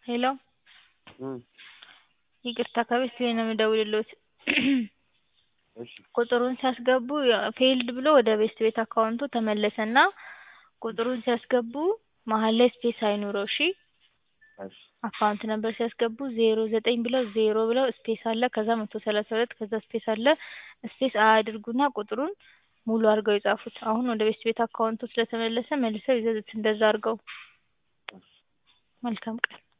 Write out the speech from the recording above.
ሄሎ እም ይቅርታ ከቤት ላይ ነው የምደውልልዎት። እሺ ቁጥሩን ሲያስገቡ ፌይልድ ብሎ ወደ ቤት አካውንቶ ተመለሰና ቁጥሩን ሲያስገቡ መሃል ላይ ስፔስ አይኑረው እሺ። እሺ አካውንት ነምበር ሲያስገቡ 09 ብለው 0 ብለው ስፔስ አለ ከዛ 132 ከዛ ስፔስ አለ ስፔስ አያድርጉና ቁጥሩን ሙሉ አድርገው ይጻፉት። አሁን ወደ ቤት አካውንቶ ስለተመለሰ መልሰው ይዘዙት እንደዛ አድርገው። መልካም ቀን